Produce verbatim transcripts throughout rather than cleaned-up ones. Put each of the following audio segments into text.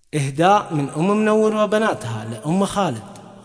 إهداء من أم منور وبناتها لأم خالد.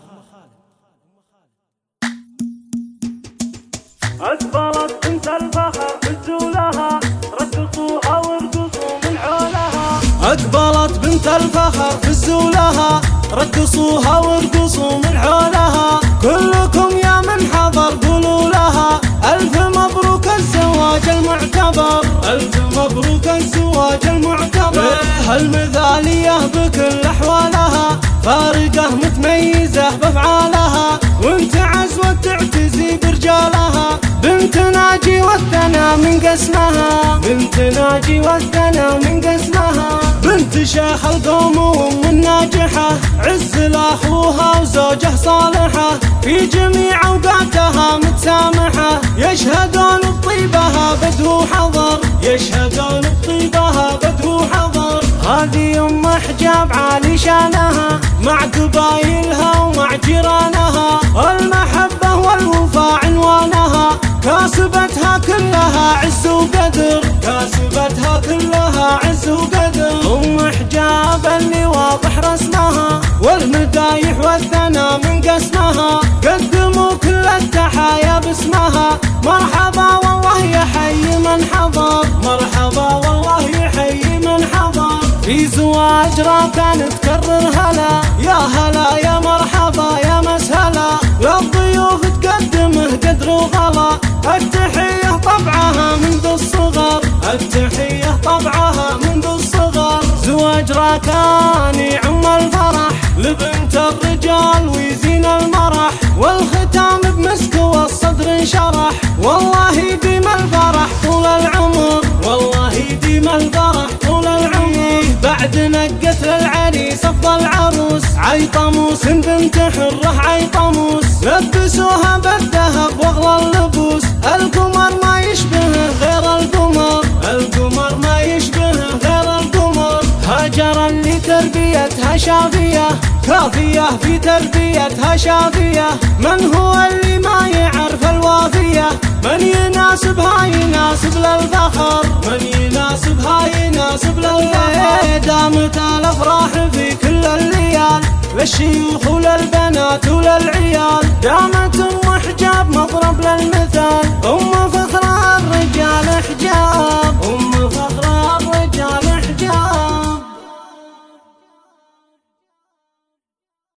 أكبرت بنت الفخر بزولها، رقصوها وارقصوا من حولها. أقبلت بنت الفخر في الزولها، رقصوها وارقصوا من حولها. كلكم يا من حضر قولوا لها ألف مبروك الزواج المعتبر، ألف مبروك الزواج المعتبر. هالمثالية بكل أحوالها، فارقة متميزة بأفعالها، وانت عزوة تعتزي برجالها. بنت ناجي والثنا من قسمها، بنت ناجي والثنا من قسمها. بنت شيخ القوم وام الناجحة، عز لاخوها وزوجه صالحة، في جميع اوقاتها متسامحة. يشهدون بطيبها بدو حضر، يشهدون بطيبها بدو حضر. هذه ام حجاب عالي شانها، مع قبايلها ومع جيرانها. المحبة والوفاء عنوانها، كاسبتها كلها عز وقدر، كاسبتها كلها عز وقدر. ام حجاب اللي واضح رسمها، والمدايح والثنا من قسمها. قدموا كل التحايا باسمها، مرحبا والله يحيي من حضر، مرحبا والله يحيي من حضر. في زواج راكان تكرر هلا، يا هلا يا مرحبا يا مسهلا. للضيوف تقدمه قدر وغلا، التحية طبعها منذ الصغر، التحية طبعها منذ الصغر. زواج راكان يعم الفرح، لبنت الرجال ويزين المرح. والختام بمسك والصدر انشرح، والله يديم الفرح طول العمر، والله يديم الفرح طول العمر. بعد نقت للعريس افضل عروس، عيطموس بنت حره عيطموس. لبسوها بالذهب واغلى اللبوس، القمر ما يشبهه غير القمر، القمر ما يشبهه غير القمر. هاجر اللي تربيتها شافية، كافية في تربيتها شافية. من هو اللي ما يعرف الوافية، من يناسبها يناسب للفخر، من يناسبها يناسب للفخر. دامت الافراح في كل الليال، للشيوخ وللبنات وللعيال. دامت